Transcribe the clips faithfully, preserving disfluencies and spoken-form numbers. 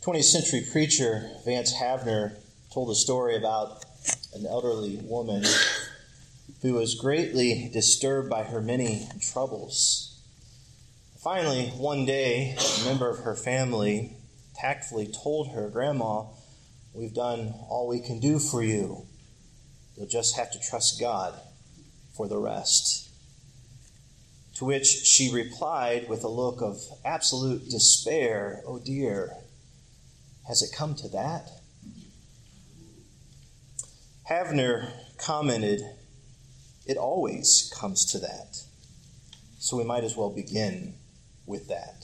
twentieth century preacher Vance Havner told a story about an elderly woman who was greatly disturbed by her many troubles. Finally, one day, a member of her family tactfully told her, "Grandma, we've done all we can do for you. You'll just have to trust God for the rest." To which she replied with a look of absolute despair, "Oh dear, has it come to that?" Havner commented, "It always comes to that. So we might as well begin with that."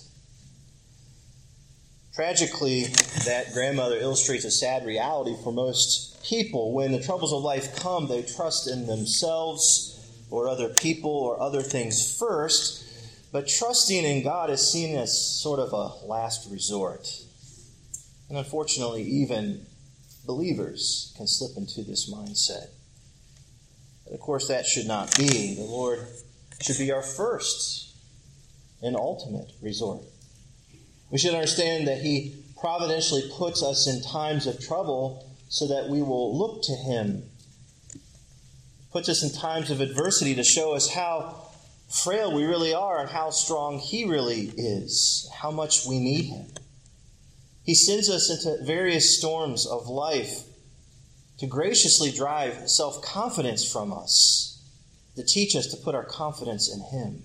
Tragically, that grandmother illustrates a sad reality for most people. When the troubles of life come, they trust in themselves or other people or other things first, but trusting in God is seen as sort of a last resort. And unfortunately, even believers can slip into this mindset. But of course, that should not be. The Lord should be our first and ultimate resort. We should understand that He providentially puts us in times of trouble so that we will look to Him. Puts us in times of adversity to show us how frail we really are and how strong He really is, how much we need Him. He sends us into various storms of life to graciously drive self-confidence from us, to teach us to put our confidence in Him.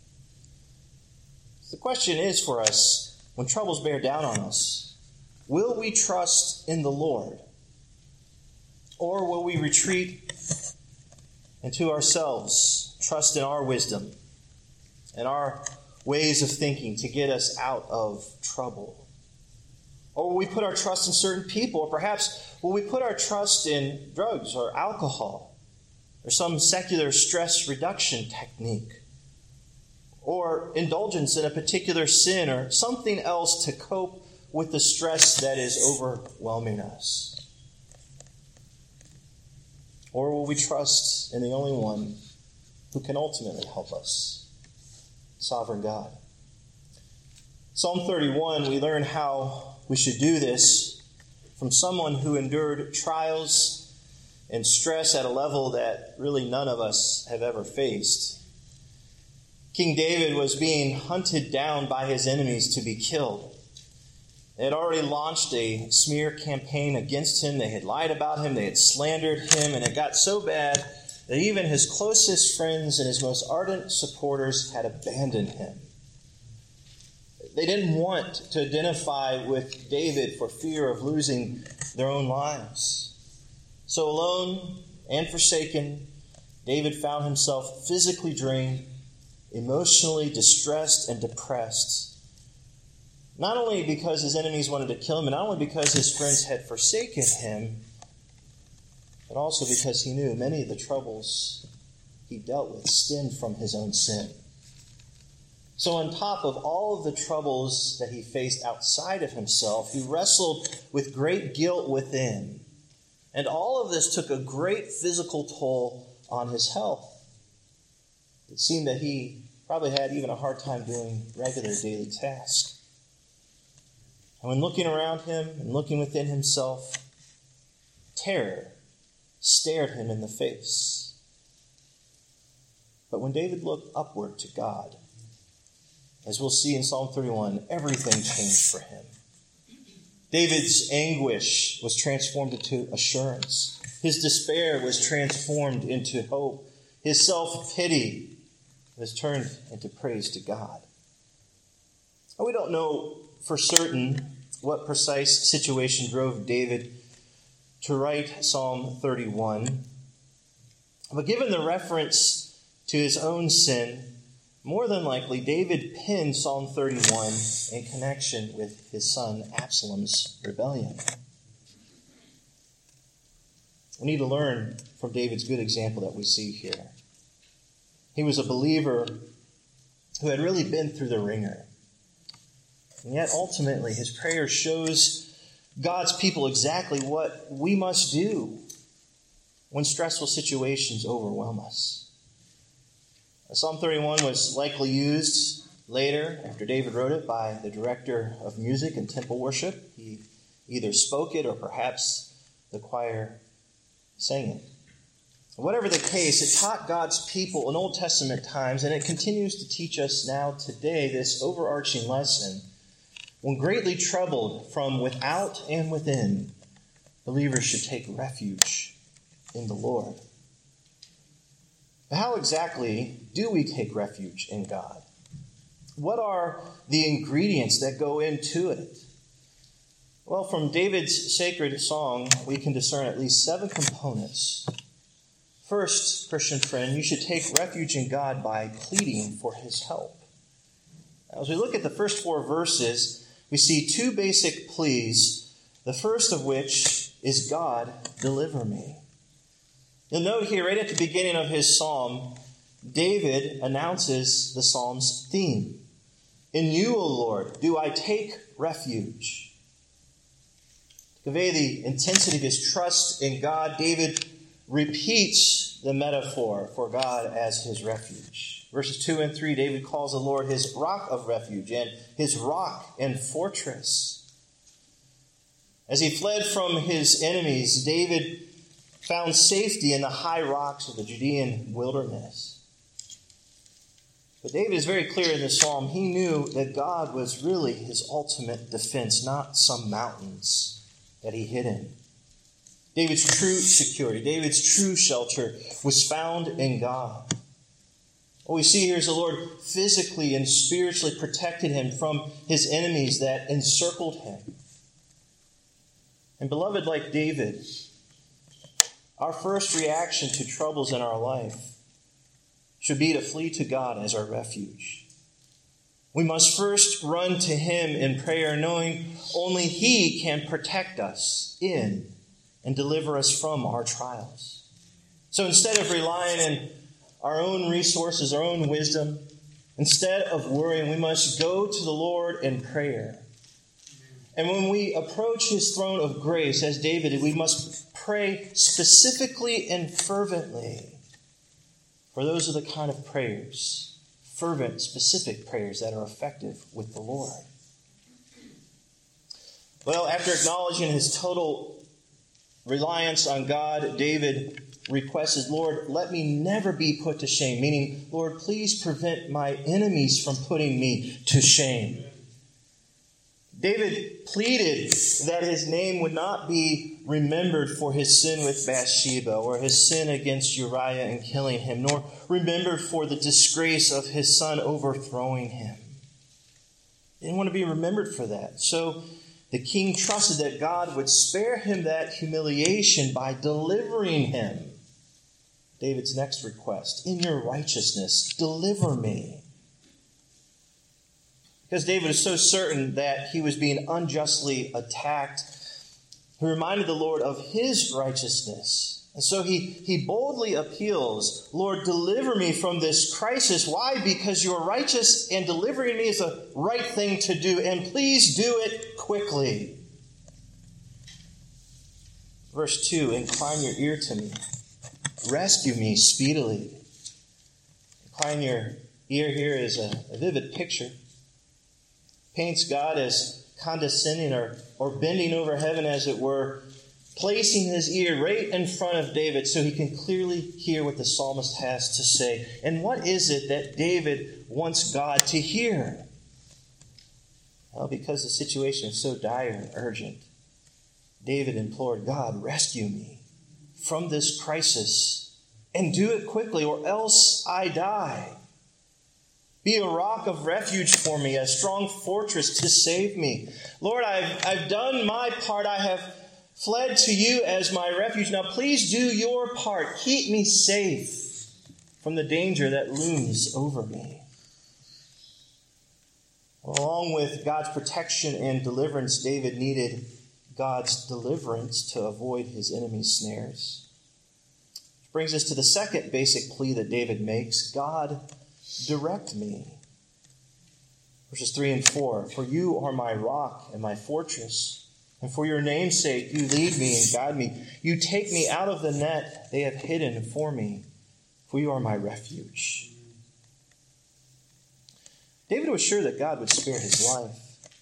The question is for us, when troubles bear down on us, will we trust in the Lord? Or will we retreat into ourselves, trust in our wisdom and our ways of thinking to get us out of trouble? Or will we put our trust in certain people? Or perhaps will we put our trust in drugs or alcohol or some secular stress reduction technique? Or indulgence in a particular sin or something else to cope with the stress that is overwhelming us? Or will we trust in the only one who can ultimately help us, sovereign God? Psalm thirty-one, we learn how we should do this from someone who endured trials and stress at a level that really none of us have ever faced. King David was being hunted down by his enemies to be killed. They had already launched a smear campaign against him. They had lied about him. They had slandered him. And it got so bad that even his closest friends and his most ardent supporters had abandoned him. They didn't want to identify with David for fear of losing their own lives. So alone and forsaken, David found himself physically drained, emotionally distressed and depressed. Not only because his enemies wanted to kill him, and not only because his friends had forsaken him, but also because he knew many of the troubles he dealt with stemmed from his own sin. So on top of all of the troubles that he faced outside of himself, he wrestled with great guilt within. And all of this took a great physical toll on his health. It seemed that he probably had even a hard time doing regular daily tasks. And when looking around him and looking within himself, terror stared him in the face. But when David looked upward to God, as we'll see in Psalm thirty-one, everything changed for him. David's anguish was transformed into assurance. His despair was transformed into hope. His self-pity was turned into praise to God. And we don't know for certain what precise situation drove David to write Psalm thirty-one. But given the reference to his own sin, more than likely David penned Psalm thirty-one in connection with his son Absalom's rebellion. We need to learn from David's good example that we see here. He was a believer who had really been through the ringer. And yet ultimately his prayer shows God's people exactly what we must do when stressful situations overwhelm us. Psalm thirty-one was likely used later, after David wrote it, by the director of music and temple worship. He either spoke it or perhaps the choir sang it. Whatever the case, it taught God's people in Old Testament times, and it continues to teach us now today this overarching lesson. When greatly troubled from without and within, believers should take refuge in the Lord. But how exactly do we take refuge in God? What are the ingredients that go into it? Well, from David's sacred song, we can discern at least seven components. First, Christian friend, you should take refuge in God by pleading for his help. Now, as we look at the first four verses, we see two basic pleas, the first of which is, God, deliver me. You'll note here, right at the beginning of his psalm, David announces the psalm's theme. In you, O Lord, do I take refuge. To convey the intensity of his trust in God, David repeats the metaphor for God as his refuge. Verses two and three, David calls the Lord his rock of refuge and his rock and fortress. As he fled from his enemies, David found safety in the high rocks of the Judean wilderness. But David is very clear in this psalm. He knew that God was really his ultimate defense, not some mountains that he hid in. David's true security, David's true shelter was found in God. What we see here is the Lord physically and spiritually protected him from his enemies that encircled him. And beloved, like David, our first reaction to troubles in our life should be to flee to God as our refuge. We must first run to him in prayer, knowing only he can protect us in and deliver us from our trials. So instead of relying on our own resources, our own wisdom, instead of worrying, we must go to the Lord in prayer. And when we approach his throne of grace, as David did, we must pray specifically and fervently. For those are the kind of prayers, fervent, specific prayers that are effective with the Lord. Well, after acknowledging his total reliance on God, David requested, Lord, let me never be put to shame. Meaning, Lord, please prevent my enemies from putting me to shame. David pleaded that his name would not be remembered for his sin with Bathsheba or his sin against Uriah and killing him, nor remembered for the disgrace of his son overthrowing him. He didn't want to be remembered for that. So the king trusted that God would spare him that humiliation by delivering him. David's next request, in your righteousness, deliver me. Because David is so certain that he was being unjustly attacked, he reminded the Lord of his righteousness. And so he, he boldly appeals, Lord, deliver me from this crisis. Why? Because you're righteous and delivering me is the right thing to do. And please do it quickly. Verse two, incline your ear to me. Rescue me speedily. Incline your ear here is a, a vivid picture. Paints God as condescending or, or bending over heaven, as it were, placing his ear right in front of David so he can clearly hear what the psalmist has to say. And what is it that David wants God to hear? Well, because the situation is so dire and urgent, David implored, God, rescue me from this crisis and do it quickly or else I die. Be a rock of refuge for me, a strong fortress to save me. Lord, I've, I've done my part. I have fled to you as my refuge. Now please do your part. Keep me safe from the danger that looms over me. Along with God's protection and deliverance, David needed God's deliverance to avoid his enemy's snares. Which brings us to the second basic plea that David makes. God, direct me. Verses three and four. For you are my rock and my fortress, and for your name's sake you lead me and guide me. You take me out of the net they have hidden for me, for you are my refuge. David was sure that God would spare his life.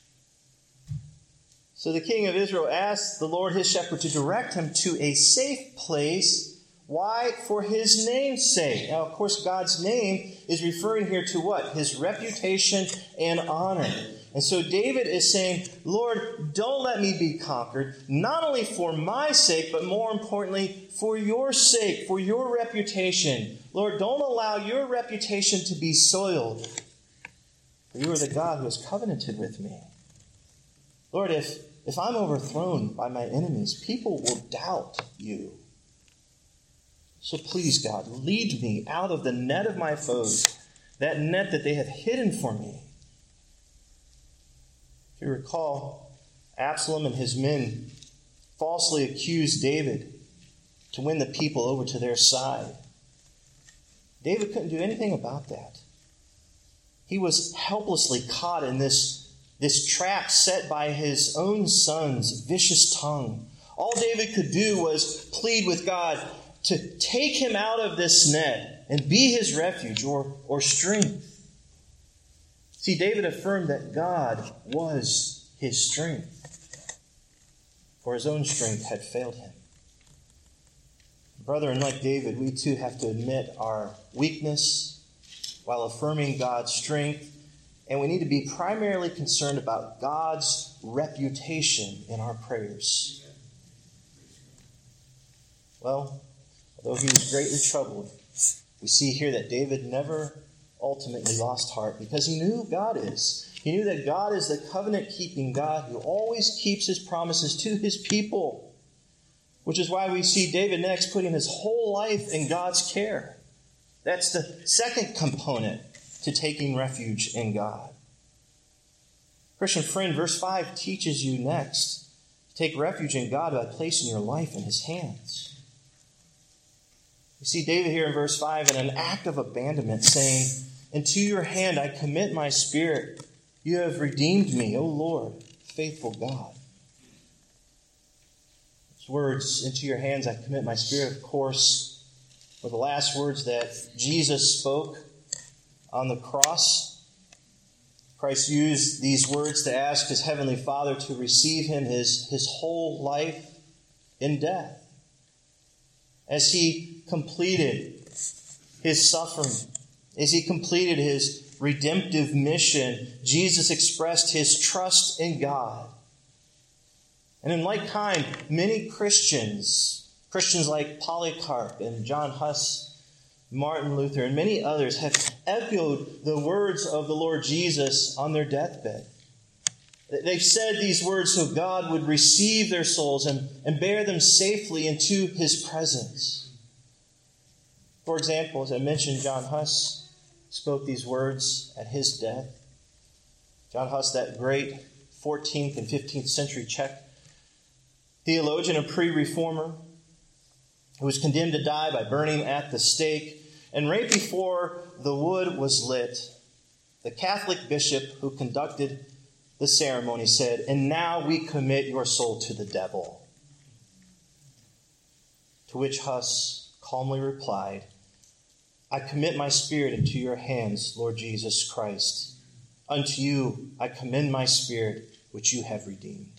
So the king of Israel asked the Lord his shepherd to direct him to a safe place. Why? For his name's sake. Now, of course, God's name is referring here to what? His reputation and honor. And so David is saying, Lord, don't let me be conquered, not only for my sake, but more importantly, for your sake, for your reputation. Lord, don't allow your reputation to be soiled. For you are the God who has covenanted with me. Lord, if, if I'm overthrown by my enemies, people will doubt you. So please, God, lead me out of the net of my foes, that net that they have hidden for me. If you recall, Absalom and his men falsely accused David to win the people over to their side. David couldn't do anything about that. He was helplessly caught in this, this trap set by his own son's vicious tongue. All David could do was plead with God to take him out of this net and be his refuge or, or strength. See, David affirmed that God was his strength, for his own strength had failed him. Brethren, like David, we too have to admit our weakness while affirming God's strength, and we need to be primarily concerned about God's reputation in our prayers. Well, although he was greatly troubled, we see here that David never ultimately lost heart because he knew who God is. He knew that God is the covenant-keeping God who always keeps his promises to his people, which is why we see David next putting his whole life in God's care. That's the second component to taking refuge in God. Christian friend, verse five teaches you next to take refuge in God by placing your life in his hands. You see David here in verse five in an act of abandonment saying, "Into your hand I commit my spirit. You have redeemed me, O Lord, faithful God." These words, "into your hands I commit my spirit," of course, were the last words that Jesus spoke on the cross. Christ used these words to ask his heavenly Father to receive him his, his whole life in death. As he completed his suffering, as he completed his redemptive mission, Jesus expressed his trust in God. And in like kind, many Christians, Christians like Polycarp and John Huss, Martin Luther, and many others have echoed the words of the Lord Jesus on their deathbed. They've said these words so God would receive their souls and, and bear them safely into his presence. For example, as I mentioned, John Huss spoke these words at his death. John Huss, that great fourteenth and fifteenth century Czech theologian and pre-reformer, who was condemned to die by burning at the stake. And right before the wood was lit, the Catholic bishop who conducted the ceremony said, "And now we commit your soul to the devil." To which Huss calmly replied, "I commit my spirit into your hands, Lord Jesus Christ. Unto you I commend my spirit, which you have redeemed."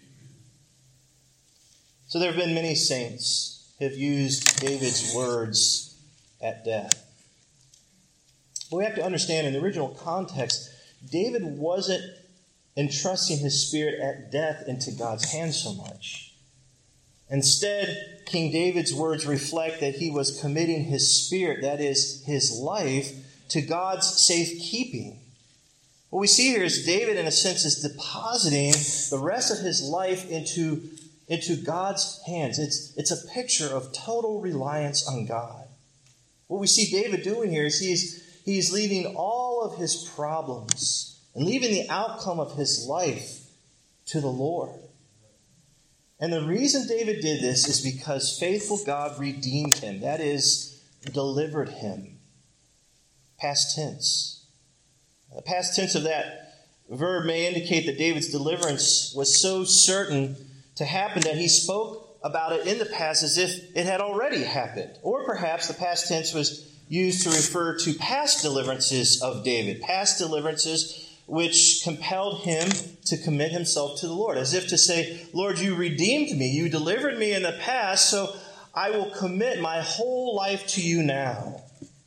So there have been many saints who have used David's words at death. But we have to understand in the original context, David wasn't entrusting his spirit at death into God's hands so much. Instead, King David's words reflect that he was committing his spirit, that is, his life, to God's safekeeping. What we see here is David, in a sense, is depositing the rest of his life into, into God's hands. It's, it's a picture of total reliance on God. What we see David doing here is he's, he's leaving all of his problems and leaving the outcome of his life to the Lord. And the reason David did this is because faithful God redeemed him. That is, delivered him. Past tense. The past tense of that verb may indicate that David's deliverance was so certain to happen that he spoke about it in the past as if it had already happened. Or perhaps the past tense was used to refer to past deliverances of David, past deliverances which compelled him to commit himself to the Lord, as if to say, Lord, you redeemed me, you delivered me in the past, so I will commit my whole life to you now.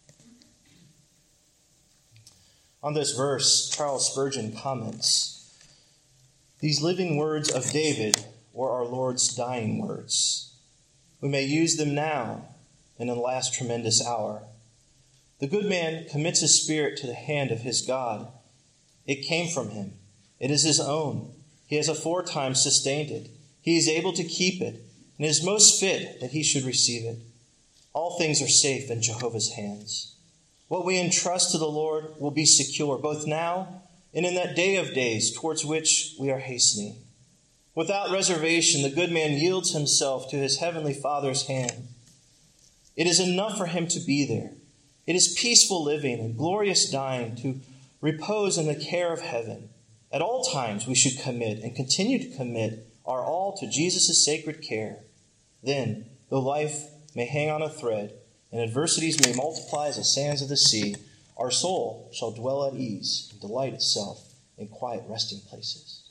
On this verse, Charles Spurgeon comments, these living words of David were our Lord's dying words. We may use them now and in the last tremendous hour. The good man commits his spirit to the hand of his God. It came from him. It is his own. He has aforetime sustained it. He is able to keep it, and it is most fit that he should receive it. All things are safe in Jehovah's hands. What we entrust to the Lord will be secure, both now and in that day of days towards which we are hastening. Without reservation, the good man yields himself to his heavenly Father's hand. It is enough for him to be there. It is peaceful living and glorious dying to repose in the care of heaven. At all times we should commit and continue to commit our all to Jesus' sacred care. Then, though life may hang on a thread and adversities may multiply as the sands of the sea, our soul shall dwell at ease and delight itself in quiet resting places.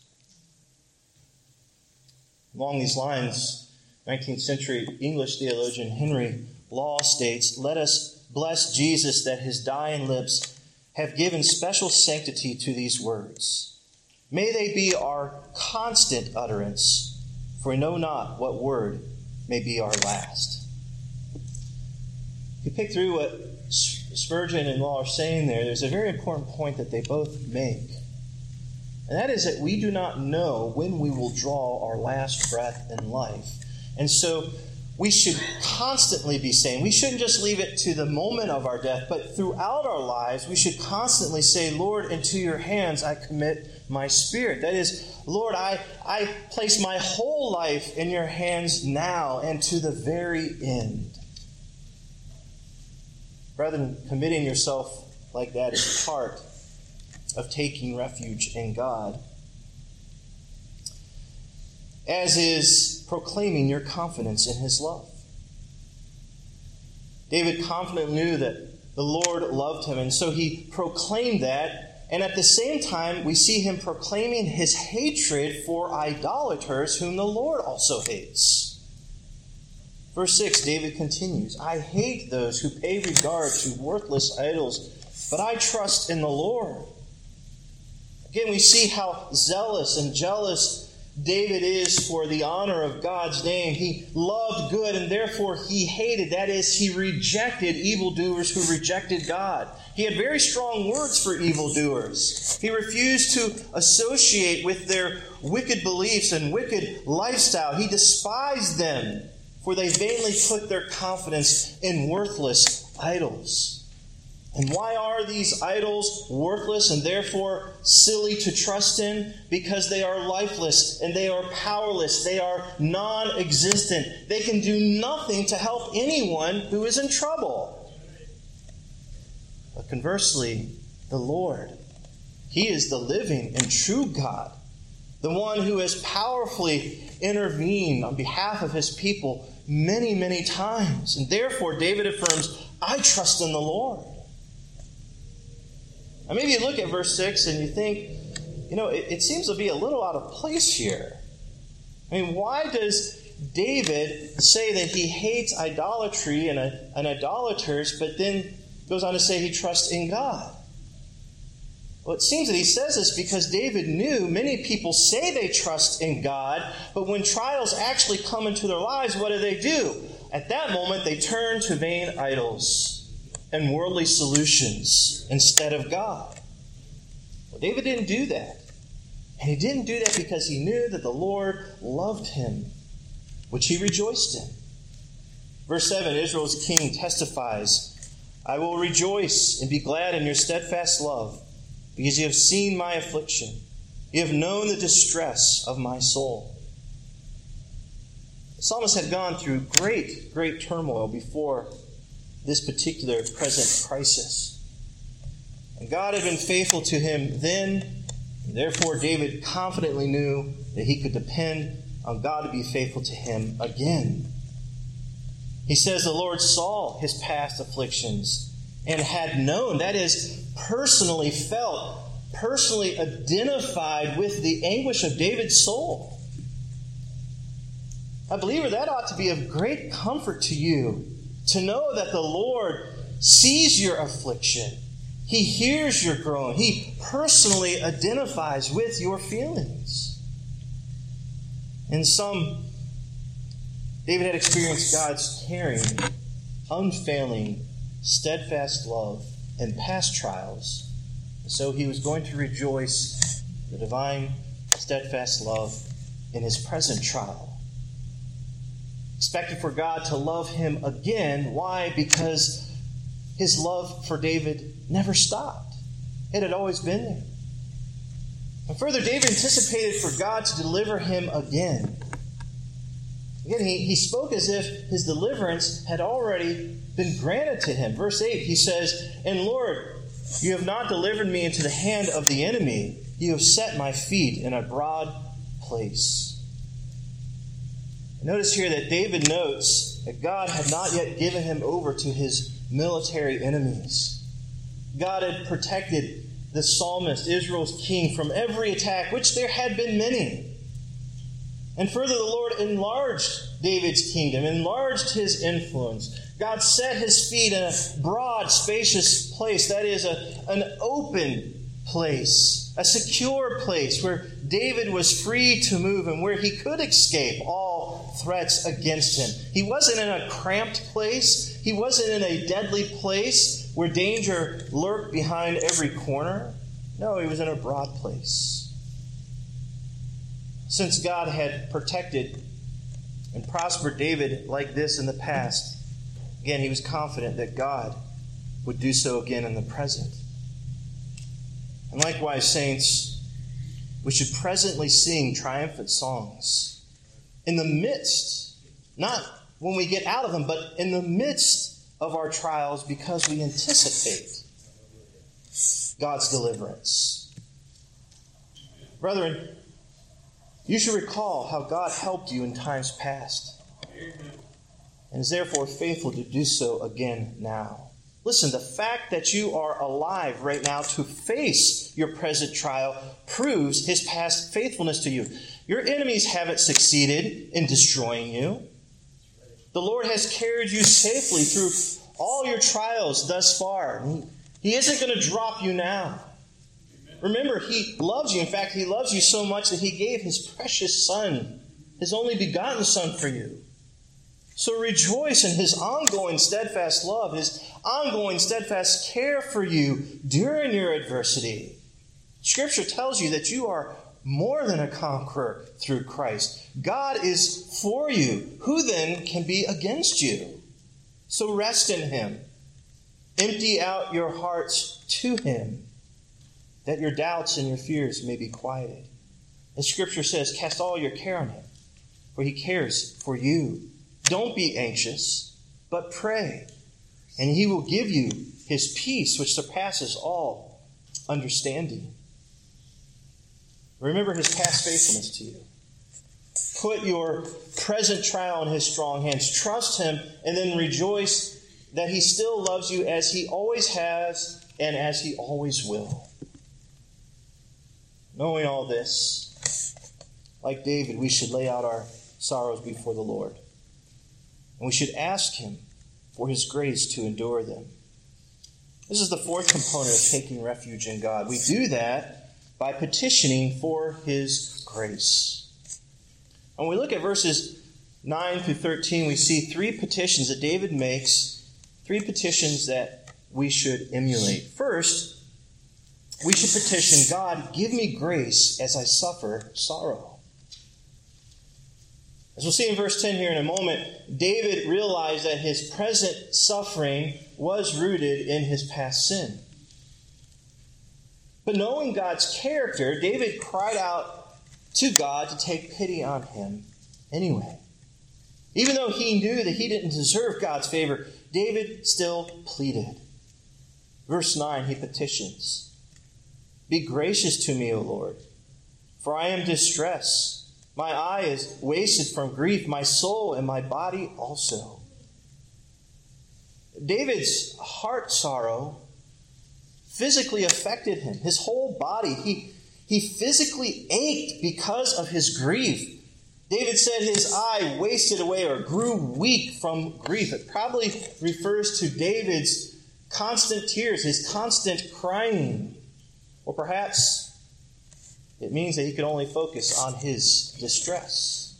Along these lines, nineteenth century English theologian Henry Law states, let us bless Jesus that his dying lips have given special sanctity to these words. May they be our constant utterance, for we know not what word may be our last. If you pick through what Spurgeon and Law are saying there, there's a very important point that they both make. And that is that we do not know when we will draw our last breath in life. And so we should constantly be saying, we shouldn't just leave it to the moment of our death, but throughout our lives, we should constantly say, Lord, into your hands I commit my spirit. That is, Lord, I, I place my whole life in your hands now and to the very end. Rather than committing yourself like that is part of taking refuge in God, as is proclaiming your confidence in his love. David confidently knew that the Lord loved him, and so he proclaimed that. And at the same time, we see him proclaiming his hatred for idolaters, whom the Lord also hates. Verse six, David continues, I hate those who pay regard to worthless idols, but I trust in the Lord. Again, we see how zealous and jealous David is for the honor of God's name. He loved good and therefore he hated. That is, he rejected evildoers who rejected God. He had very strong words for evildoers. He refused to associate with their wicked beliefs and wicked lifestyle. He despised them, for they vainly put their confidence in worthless idols. And why are these idols worthless and therefore silly to trust in? Because they are lifeless and they are powerless. They are non-existent. They can do nothing to help anyone who is in trouble. But conversely, the Lord, he is the living and true God, the one who has powerfully intervened on behalf of his people many, many times. And therefore, David affirms, I trust in the Lord. Now, maybe you look at verse six and you think, you know, it, it seems to be a little out of place here. I mean, why does David say that he hates idolatry and, and idolaters, but then goes on to say he trusts in God? Well, it seems that he says this because David knew many people say they trust in God, but when trials actually come into their lives, what do they do? At that moment, they turn to vain idols and worldly solutions instead of God. Well, David didn't do that. And he didn't do that because he knew that the Lord loved him, which he rejoiced in. Verse seven, Israel's king testifies, I will rejoice and be glad in your steadfast love, because you have seen my affliction. You have known the distress of my soul. The psalmist had gone through great, great turmoil before this particular present crisis. And God had been faithful to him then, and therefore David confidently knew that he could depend on God to be faithful to him again. He says the Lord saw his past afflictions and had known, that is, personally felt, personally identified with the anguish of David's soul. A believer, that ought to be of great comfort to you, to know that the Lord sees your affliction. He hears your groan. He personally identifies with your feelings. In some, David had experienced God's caring, unfailing, steadfast love in past trials. And so he was going to rejoice in the divine, steadfast love in his present trial. Expected for God to love him again. Why? Because his love for David never stopped. It had always been there. And further, David anticipated for God to deliver him again. Again, he, he spoke as if his deliverance had already been granted to him. Verse eight, he says, "And Lord, you have not delivered me into the hand of the enemy. You have set my feet in a broad place." Notice here that David notes that God had not yet given him over to his military enemies. God had protected the psalmist, Israel's king, from every attack, which there had been many. And further, the Lord enlarged David's kingdom, enlarged his influence. God set his feet in a broad, spacious place, that is, a, an open place, a secure place where David was free to move and where he could escape all threats against him. He wasn't in a cramped place. He wasn't in a deadly place where danger lurked behind every corner. No, he was in a broad place. Since God had protected and prospered David like this in the past, again, he was confident that God would do so again in the present. And likewise, saints, we should presently sing triumphant songs in the midst, not when we get out of them, but in the midst of our trials, because we anticipate God's deliverance. Brethren, you should recall how God helped you in times past, and is therefore faithful to do so again now. Listen, the fact that you are alive right now to face your present trial proves his past faithfulness to you. Your enemies haven't succeeded in destroying you. The Lord has carried you safely through all your trials thus far. He isn't going to drop you now. Remember, he loves you. In fact, he loves you so much that he gave his precious Son, his only begotten Son, for you. So rejoice in his ongoing steadfast love, his ongoing steadfast care for you during your adversity. Scripture tells you that you are more than a conqueror through Christ. God is for you. Who then can be against you? So rest in him. Empty out your hearts to him, that your doubts and your fears may be quieted. As Scripture says, cast all your care on him, for he cares for you. Don't be anxious, but pray, and he will give you his peace, which surpasses all understanding. Remember his past faithfulness to you. Put your present trial in his strong hands. Trust him, and then rejoice that he still loves you as he always has and as he always will. Knowing all this, like David, we should lay out our sorrows before the Lord. And we should ask him for his grace to endure them. This is the fourth component of taking refuge in God. We do that by petitioning for his grace. When we look at verses nine through thirteen, we see three petitions that David makes, three petitions that we should emulate. First, we should petition God, give me grace as I suffer sorrow. As we'll see in verse ten here in a moment, David realized that his present suffering was rooted in his past sin. But knowing God's character, David cried out to God to take pity on him anyway. Even though he knew that he didn't deserve God's favor, David still pleaded. Verse nine, he petitions, "Be gracious to me, O Lord, for I am distressed. My eye is wasted from grief, my soul and my body also." David's heart sorrow physically affected him. His whole body, he, he physically ached because of his grief. David said his eye wasted away or grew weak from grief. It probably refers to David's constant tears, his constant crying. Or perhaps it means that he could only focus on his distress.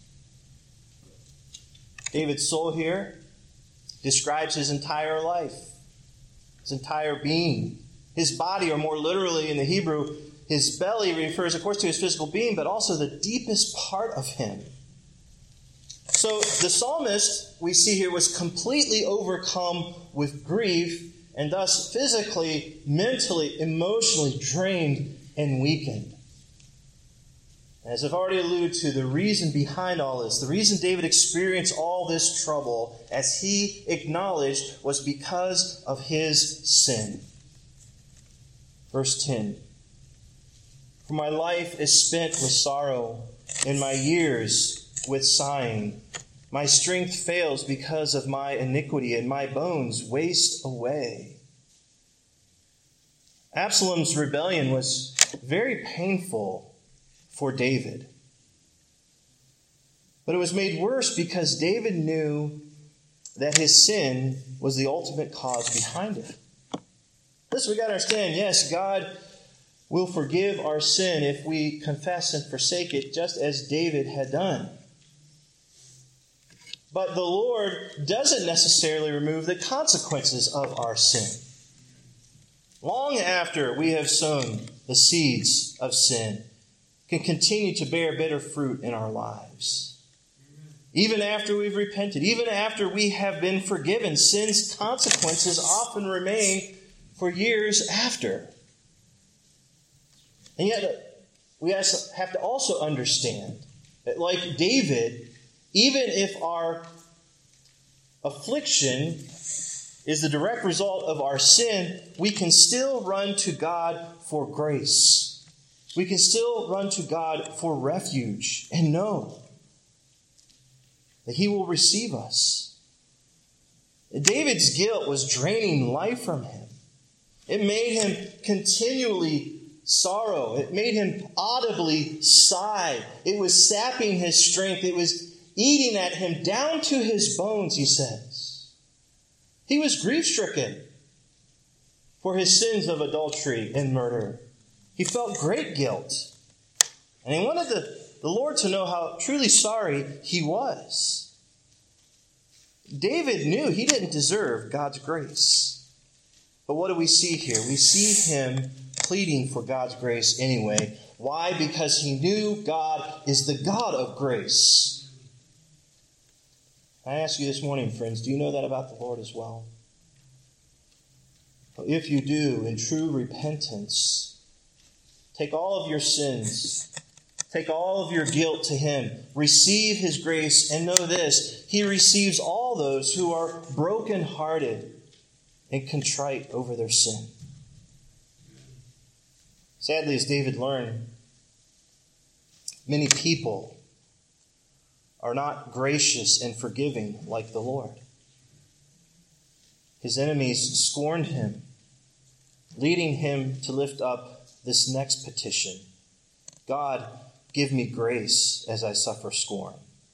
David's soul here describes his entire life, his entire being. His body, or more literally in the Hebrew, his belly refers, of course, to his physical being, but also the deepest part of him. So the psalmist, we see here, was completely overcome with grief and thus physically, mentally, emotionally drained and weakened. As I've already alluded to, the reason behind all this, the reason David experienced all this trouble, as he acknowledged, was because of his sin. Verse ten. For my life is spent with sorrow, and my years with sighing. My strength fails because of my iniquity, and my bones waste away. Absalom's rebellion was very painful for David. But it was made worse because David knew that his sin was the ultimate cause behind it. Listen, we got to understand, yes, God will forgive our sin if we confess and forsake it, just as David had done. But the Lord doesn't necessarily remove the consequences of our sin. Long after we have sown the seeds of sin, can continue to bear bitter fruit in our lives. Even after we've repented, even after we have been forgiven, sin's consequences often remain for years after. And yet, we have to also understand that, like David, even if our affliction is the direct result of our sin, we can still run to God for grace. We can still run to God for refuge and know that He will receive us. David's guilt was draining life from him. It made him continually sorrow. It made him audibly sigh. It was sapping his strength. It was eating at him down to his bones, he says. He was grief-stricken for his sins of adultery and murder. He felt great guilt. And he wanted the, the Lord to know how truly sorry he was. David knew he didn't deserve God's grace. But what do we see here? We see him pleading for God's grace anyway. Why? Because he knew God is the God of grace. I ask you this morning, friends, do you know that about the Lord as well? If you do, in true repentance, take all of your sins, take all of your guilt to Him, receive His grace, and know this, He receives all those who are brokenhearted and contrite over their sin. Sadly, as David learned, many people are not gracious and forgiving like the Lord. His enemies scorned him, leading him to lift up this next petition. God, give me grace as I suffer scorn.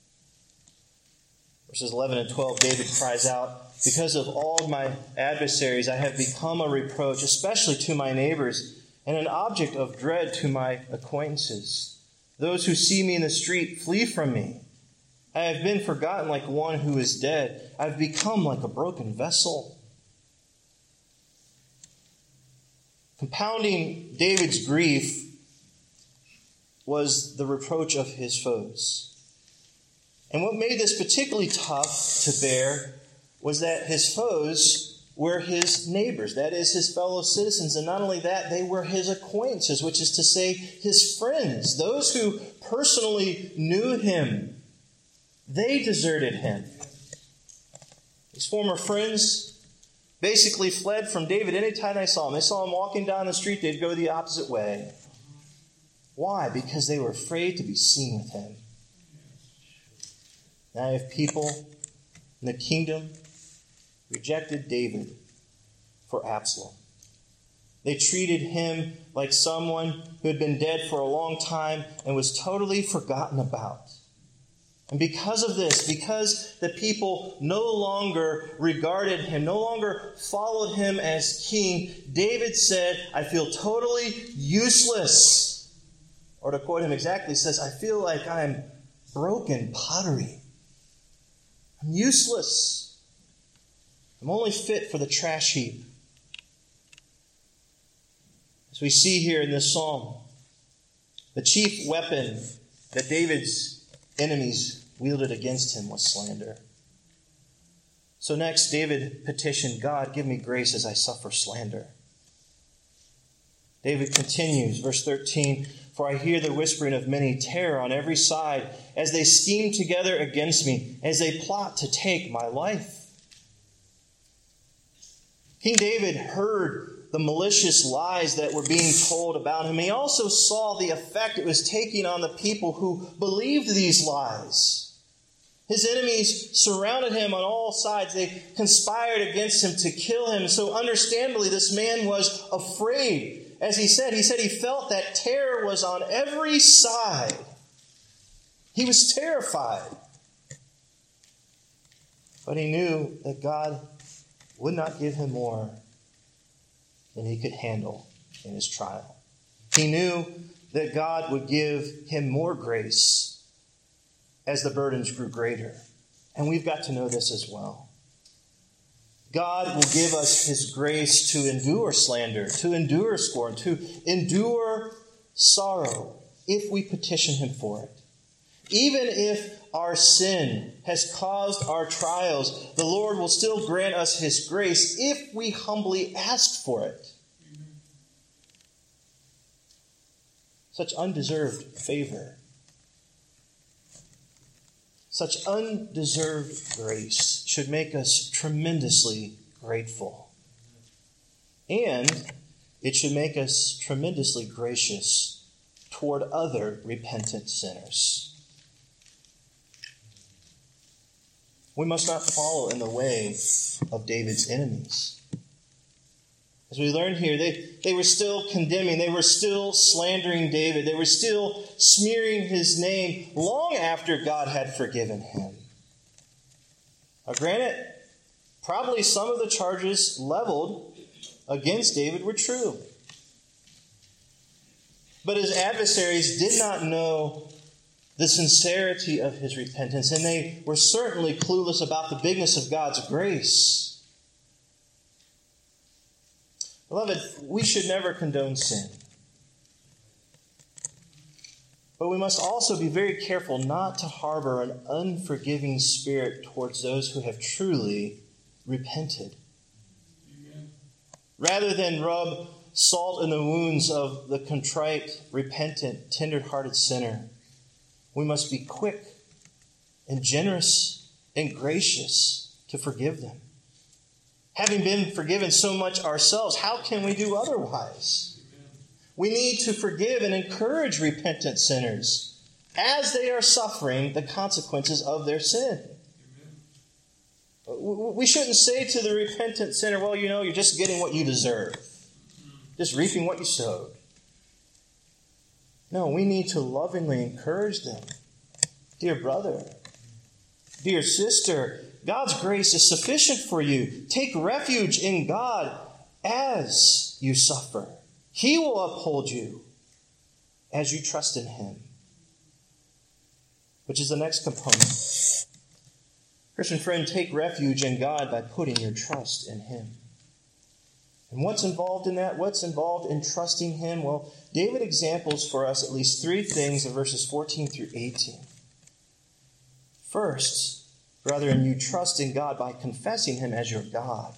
Verses eleven and twelve, David cries out, because of all my adversaries, I have become a reproach, especially to my neighbors, and an object of dread to my acquaintances. Those who see me in the street flee from me. I have been forgotten like one who is dead. I've become like a broken vessel. Compounding David's grief was the reproach of his foes. And what made this particularly tough to bear was that his foes were his neighbors, that is, his fellow citizens. And not only that, they were his acquaintances, which is to say, his friends, those who personally knew him. They deserted him. His former friends basically fled from David anytime they saw him. They saw him walking down the street, they'd go the opposite way. Why? Because they were afraid to be seen with him. Now, if people in the kingdom rejected David for Absalom. They treated him like someone who had been dead for a long time and was totally forgotten about. And because of this, because the people no longer regarded him, no longer followed him as king, David said, I feel totally useless. Or to quote him exactly, he says, I feel like I'm broken pottery. I'm useless. I'm only fit for the trash heap. As we see here in this psalm, the chief weapon that David's enemies wielded against him was slander. So next, David petitioned God, give me grace as I suffer slander. David continues, verse thirteen, for I hear the whispering of many terror on every side as they scheme together against me, as they plot to take my life. King David heard the malicious lies that were being told about him. He also saw the effect it was taking on the people who believed these lies. His enemies surrounded him on all sides. They conspired against him to kill him. So understandably, this man was afraid. As he said, he said he felt that terror was on every side. He was terrified. But he knew that God would not give him more than he could handle in his trial. He knew that God would give him more grace as the burdens grew greater. And we've got to know this as well. God will give us his grace to endure slander, to endure scorn, to endure sorrow if we petition him for it. Even if our sin has caused our trials, the Lord will still grant us his grace if we humbly ask for it. Such undeserved favor, such undeserved grace should make us tremendously grateful. And it should make us tremendously gracious toward other repentant sinners. We must not follow in the way of David's enemies. As we learn here, they, they were still condemning, they were still slandering David, they were still smearing his name long after God had forgiven him. Now, granted, probably some of the charges leveled against David were true. But his adversaries did not know the sincerity of his repentance, and they were certainly clueless about the bigness of God's grace. Beloved, we should never condone sin. But we must also be very careful not to harbor an unforgiving spirit towards those who have truly repented. Amen. Rather than rub salt in the wounds of the contrite, repentant, tender-hearted sinner, we must be quick and generous and gracious to forgive them. Having been forgiven so much ourselves, how can we do otherwise? We need to forgive and encourage repentant sinners as they are suffering the consequences of their sin. We shouldn't say to the repentant sinner, well, you know, you're just getting what you deserve. Just reaping what you sowed. No, we need to lovingly encourage them. Dear brother, dear sister, God's grace is sufficient for you. Take refuge in God as you suffer. He will uphold you as you trust in him. Which is the next component. Christian friend, take refuge in God by putting your trust in him. And what's involved in that? What's involved in trusting him? Well, David examples for us at least three things in verses fourteen through eighteen. First, rather, and you trust in God by confessing him as your God.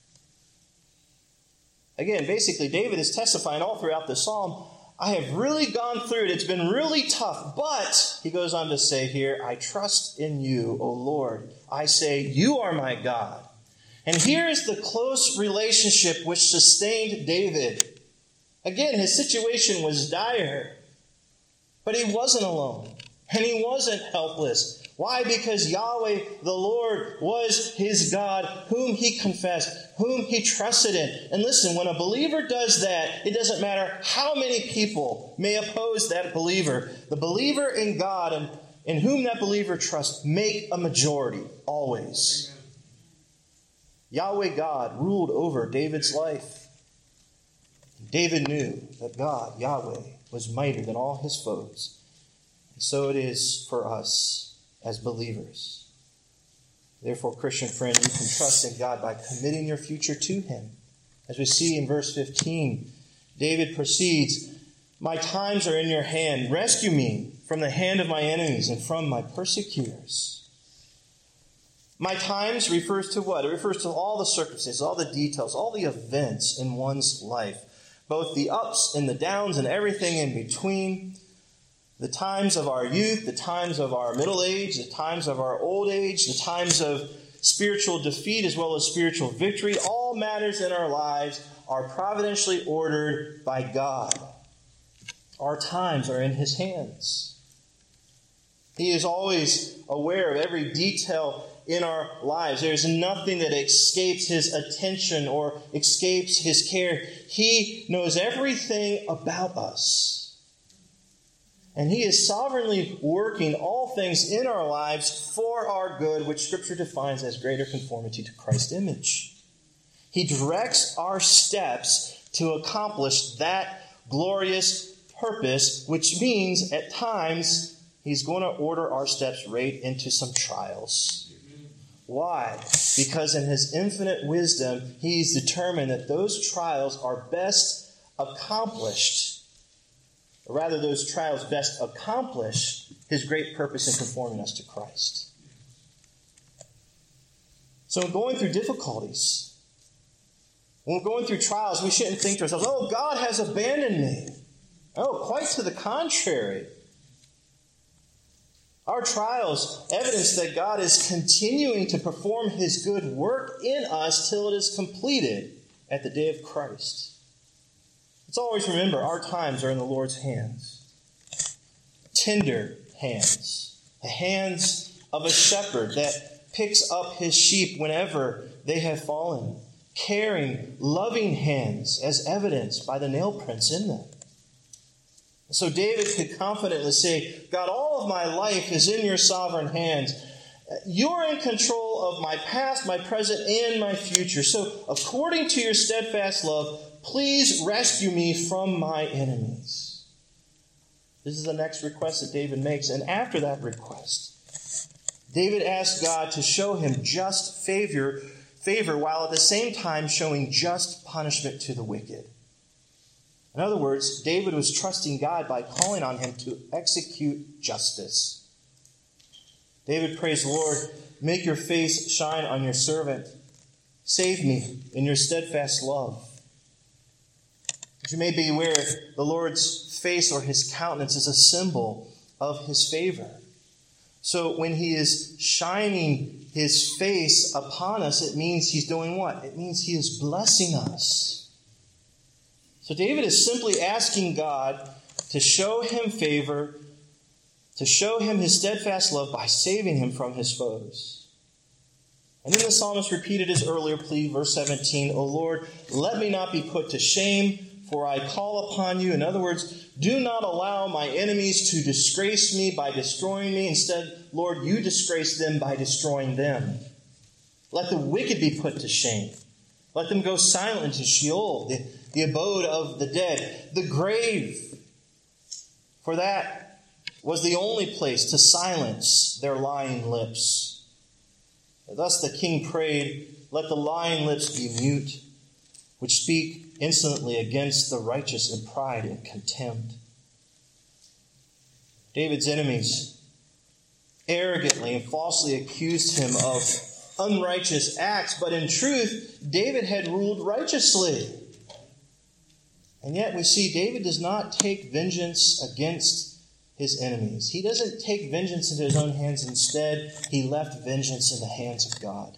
Again, basically, David is testifying all throughout the psalm, I have really gone through it. It's been really tough. But, he goes on to say here, I trust in you, O Lord. I say, you are my God. And here is the close relationship which sustained David. Again, his situation was dire. But he wasn't alone. And he wasn't helpless. Why? Because Yahweh, the Lord, was his God, whom he confessed, whom he trusted in. And listen, when a believer does that, it doesn't matter how many people may oppose that believer. The believer in God and in whom that believer trusts make a majority, always. Amen. Yahweh God ruled over David's life. David knew that God, Yahweh, was mightier than all his foes. And so it is for us as believers. Therefore, Christian friend, you can trust in God by committing your future to him. As we see in verse fifteen, David proceeds, "My times are in your hand. Rescue me from the hand of my enemies and from my persecutors." My times refers to what? It refers to all the circumstances, all the details, all the events in one's life. Both the ups and the downs and everything in between. The times of our youth, the times of our middle age, the times of our old age, the times of spiritual defeat as well as spiritual victory. All matters in our lives are providentially ordered by God. Our times are in his hands. He is always aware of every detail in our lives. There's nothing that escapes his attention or escapes his care. He knows everything about us. And he is sovereignly working all things in our lives for our good, which Scripture defines as greater conformity to Christ's image. He directs our steps to accomplish that glorious purpose, which means at times he's going to order our steps right into some trials. Why? Because in his infinite wisdom, he's determined that those trials are best accomplished. Or rather, those trials best accomplish his great purpose in conforming us to Christ. So in going through difficulties, when we're going through trials, we shouldn't think to ourselves, "Oh, God has abandoned me." Oh, quite to the contrary. Our trials evidence that God is continuing to perform his good work in us till it is completed at the day of Christ. Let's always remember our times are in the Lord's hands. Tender hands. The hands of a shepherd that picks up his sheep whenever they have fallen. Caring, loving hands as evidenced by the nail prints in them. So David could confidently say, "God, all of my life is in your sovereign hands. You're in control of my past, my present, and my future. So according to your steadfast love, please rescue me from my enemies." This is the next request that David makes. And after that request, David asks God to show him just favor, favor while at the same time showing just punishment to the wicked. In other words, David was trusting God by calling on him to execute justice. David prays, "Lord, make your face shine on your servant. Save me in your steadfast love." As you may be aware, the Lord's face or his countenance is a symbol of his favor. So when he is shining his face upon us, it means he's doing what? It means he is blessing us. So David is simply asking God to show him favor, to show him his steadfast love by saving him from his foes. And then the psalmist repeated his earlier plea, verse seventeen, "O Lord, let me not be put to shame, for I call upon you." In other words, do not allow my enemies to disgrace me by destroying me. Instead, Lord, you disgrace them by destroying them. Let the wicked be put to shame. Let them go silent into Sheol, the, the abode of the dead, the grave. For that was the only place to silence their lying lips. Thus the king prayed, "Let the lying lips be mute, which speak insolently against the righteous in pride and contempt." David's enemies arrogantly and falsely accused him of unrighteous acts, but in truth, David had ruled righteously. And yet we see David does not take vengeance against his enemies. He doesn't take vengeance into his own hands. Instead, he left vengeance in the hands of God.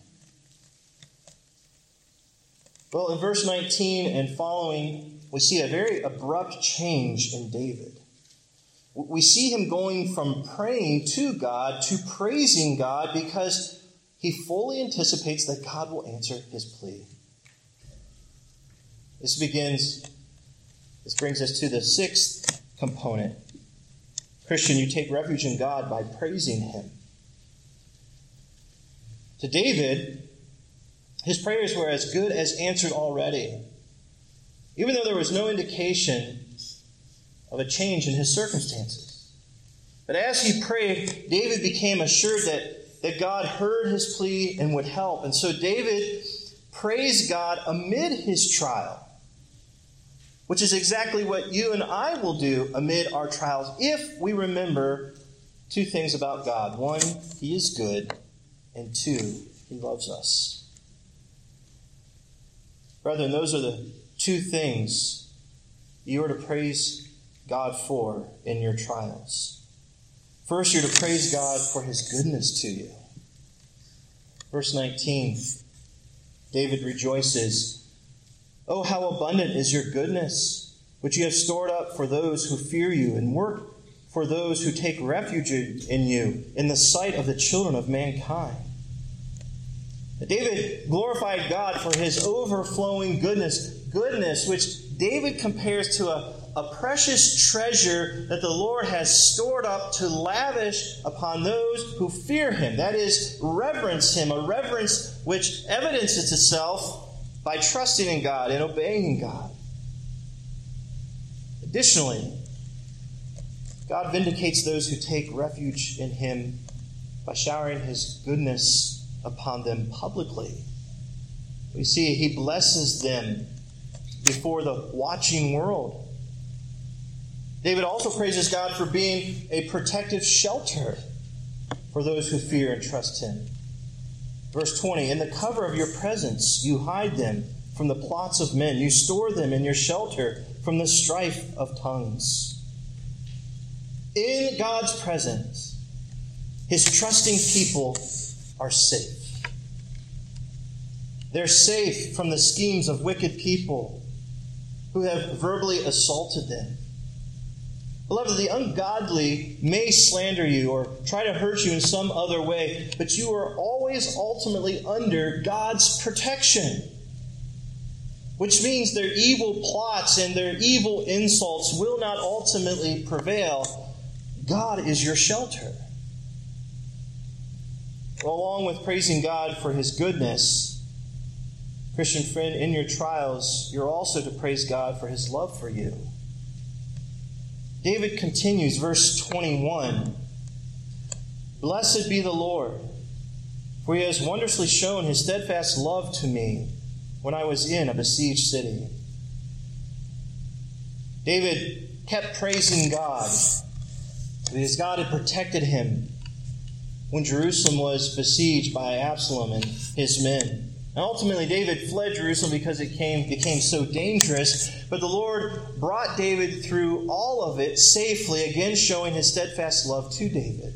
Well, in verse nineteen and following, we see a very abrupt change in David. We see him going from praying to God to praising God because he fully anticipates that God will answer his plea. This begins, this brings us to the sixth component. Christian, you take refuge in God by praising him. To David, his prayers were as good as answered already, even though there was no indication of a change in his circumstances. But as he prayed, David became assured that, that God heard his plea and would help. And so David praised God amid his trial, which is exactly what you and I will do amid our trials if we remember two things about God. One, he is good, and two, he loves us. Brethren, those are the two things you are to praise God for in your trials. First, you're to praise God for his goodness to you. Verse nineteen, David rejoices, "Oh, how abundant is your goodness, which you have stored up for those who fear you and work for those who take refuge in you in the sight of the children of mankind." David glorified God for his overflowing goodness, goodness which David compares to a, a precious treasure that the Lord has stored up to lavish upon those who fear him. That is, reverence him, a reverence which evidences itself by trusting in God and obeying God. Additionally, God vindicates those who take refuge in him by showering his goodness upon them publicly. We see he blesses them before the watching world. David also praises God for being a protective shelter for those who fear and trust him. Verse twenty, "In the cover of your presence you hide them from the plots of men. You store them in your shelter from the strife of tongues." In God's presence, his trusting people are safe. They're safe from the schemes of wicked people who have verbally assaulted them. Beloved, the ungodly may slander you or try to hurt you in some other way, but you are always ultimately under God's protection, which means their evil plots and their evil insults will not ultimately prevail. God is your shelter. Well, along with praising God for his goodness, Christian friend, in your trials, you're also to praise God for his love for you. David continues, verse twenty-one, "Blessed be the Lord, for he has wondrously shown his steadfast love to me when I was in a besieged city." David kept praising God because God had protected him when Jerusalem was besieged by Absalom and his men. And ultimately, David fled Jerusalem because it came, became so dangerous. But the Lord brought David through all of it safely, again showing his steadfast love to David.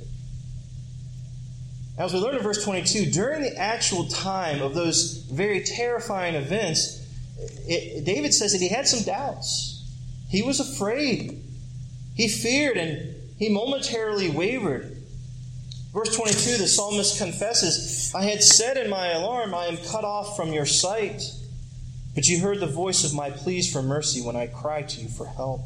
As we learn in verse twenty-two, during the actual time of those very terrifying events, it, David says that he had some doubts. He was afraid. He feared and he momentarily wavered. Verse twenty-two, the psalmist confesses, "I had said in my alarm, I am cut off from your sight. But you heard the voice of my pleas for mercy when I cried to you for help."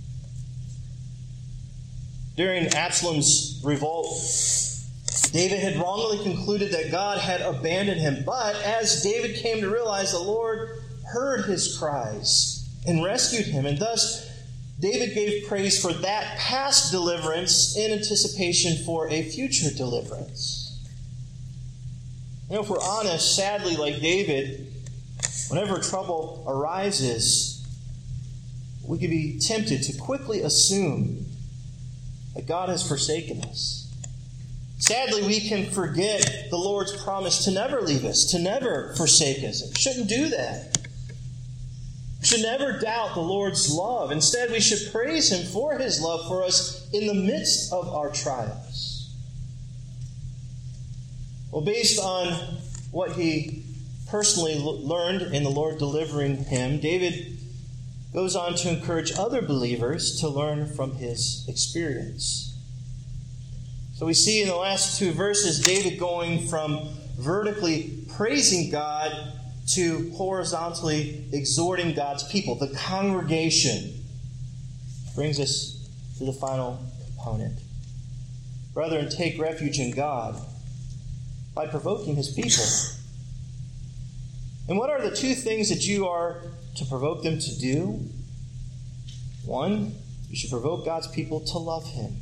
During Absalom's revolt, David had wrongly concluded that God had abandoned him. But as David came to realize, the Lord heard his cries and rescued him. And thus, David gave praise for that past deliverance in anticipation for a future deliverance. You know, if we're honest, sadly, like David, whenever trouble arises, we can be tempted to quickly assume that God has forsaken us. Sadly, we can forget the Lord's promise to never leave us, to never forsake us. We shouldn't do that. We should never doubt the Lord's love. Instead, we should praise him for his love for us in the midst of our trials. Well, based on what he personally learned in the Lord delivering him, David goes on to encourage other believers to learn from his experience. So we see in the last two verses David going from vertically praising God to horizontally exhorting God's people, the congregation. Brings us to the final component. Brethren, take refuge in God by provoking his people. And what are the two things that you are to provoke them to do? One, you should provoke God's people to love him.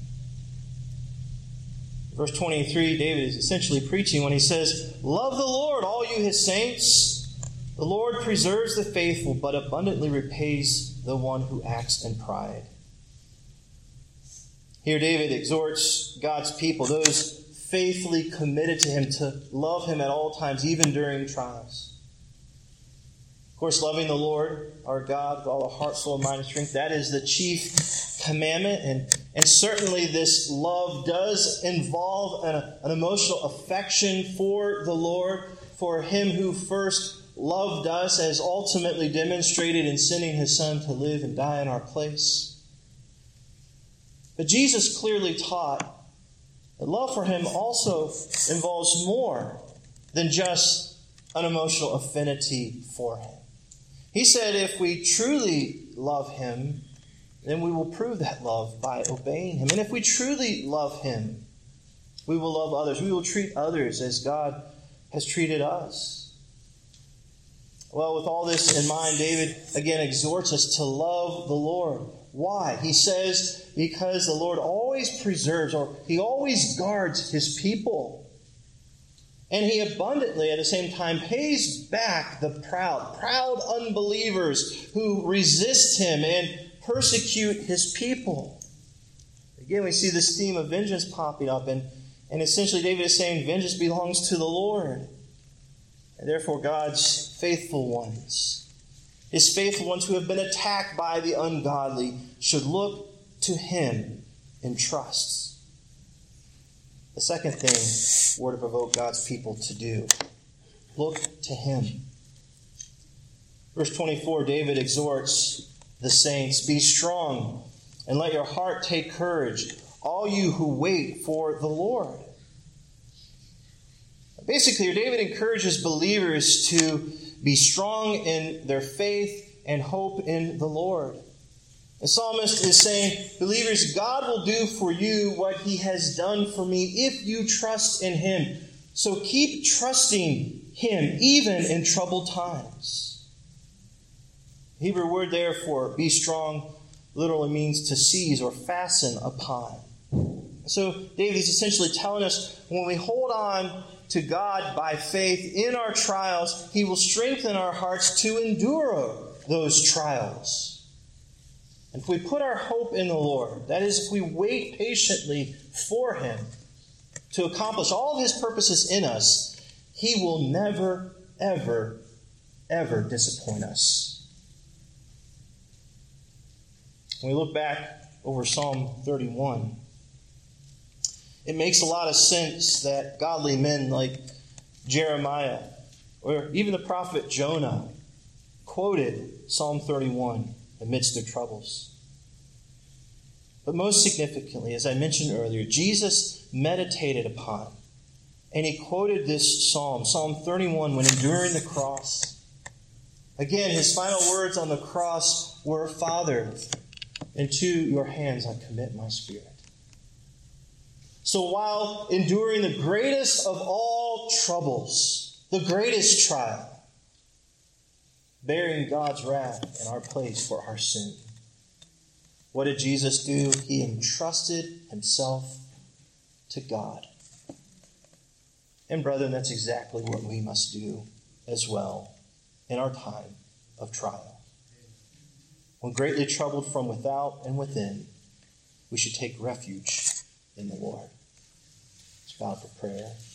Verse twenty-three, David is essentially preaching when he says, "Love the Lord, all you his saints. The Lord preserves the faithful, but abundantly repays the one who acts in pride." Here David exhorts God's people, those faithfully committed to him, to love him at all times, even during trials. Of course, loving the Lord, our God, with all our heart, soul, mind, and strength, that is the chief commandment. And, and certainly this love does involve an, an emotional affection for the Lord, for him who first loved us, as ultimately demonstrated in sending his Son to live and die in our place. But Jesus clearly taught that love for him also involves more than just an emotional affinity for him. He said if we truly love him, then we will prove that love by obeying him. And if we truly love him, we will love others. We will treat others as God has treated us. Well, with all this in mind, David again exhorts us to love the Lord. Why? He says, because the Lord always preserves, or he always guards his people. And he abundantly, at the same time, pays back the proud, proud unbelievers who resist him and persecute his people. Again, we see this theme of vengeance popping up, and, and essentially David is saying vengeance belongs to the Lord. And therefore God's faithful ones, his faithful ones who have been attacked by the ungodly, should look to him in trust. The second thing we're to provoke God's people to do: look to him. Verse twenty-four, David exhorts the saints, "Be strong and let your heart take courage, all you who wait for the Lord." Basically, David encourages believers to be strong in their faith and hope in the Lord. The psalmist is saying, believers, God will do for you what he has done for me if you trust in him. So keep trusting him even in troubled times. The Hebrew word there for be strong literally means to seize or fasten upon. So David is essentially telling us when we hold on to God by faith in our trials, he will strengthen our hearts to endure those trials. And if we put our hope in the Lord, that is, if we wait patiently for him to accomplish all of his purposes in us, he will never, ever, ever disappoint us. When we look back over Psalm thirty-one, it makes a lot of sense that godly men like Jeremiah or even the prophet Jonah quoted Psalm thirty-one amidst their troubles. But most significantly, as I mentioned earlier, Jesus meditated upon and he quoted this psalm, Psalm thirty-one, when enduring the cross. Again, his final words on the cross were, "Father, into your hands I commit my spirit." So while enduring the greatest of all troubles, the greatest trial, bearing God's wrath in our place for our sin, what did Jesus do? He entrusted himself to God. And brethren, that's exactly what we must do as well in our time of trial. When greatly troubled from without and within, we should take refuge in the Lord. Let's bow for prayer.